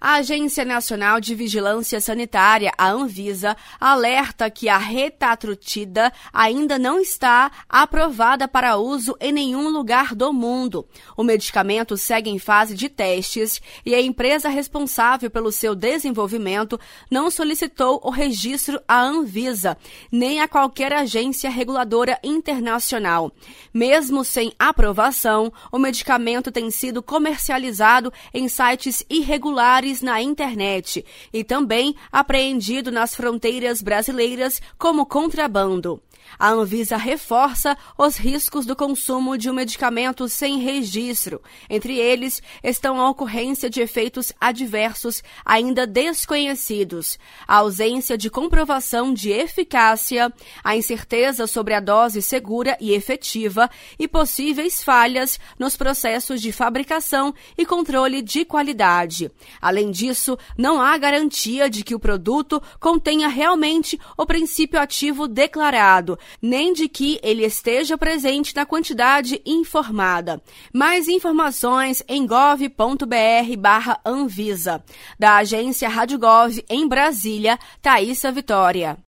A Agência Nacional de Vigilância Sanitária, a Anvisa, alerta que a retatrutida ainda não está aprovada para uso em nenhum lugar do mundo. O medicamento segue em fase de testes e a empresa responsável pelo seu desenvolvimento não solicitou o registro à Anvisa, nem a qualquer agência reguladora internacional. Mesmo sem aprovação, o medicamento tem sido comercializado em sites irregulares na internet e também apreendido nas fronteiras brasileiras como contrabando. A Anvisa reforça os riscos do consumo de um medicamento sem registro. Entre eles estão a ocorrência de efeitos adversos ainda desconhecidos, a ausência de comprovação de eficácia, a incerteza sobre a dose segura e efetiva e possíveis falhas nos processos de fabricação e controle de qualidade. Além disso, não há garantia de que o produto contenha realmente o princípio ativo declarado, nem de que ele esteja presente na quantidade informada. Mais informações em gov.br/Anvisa. Da agência Rádio Gov em Brasília, Thaísa Vitória.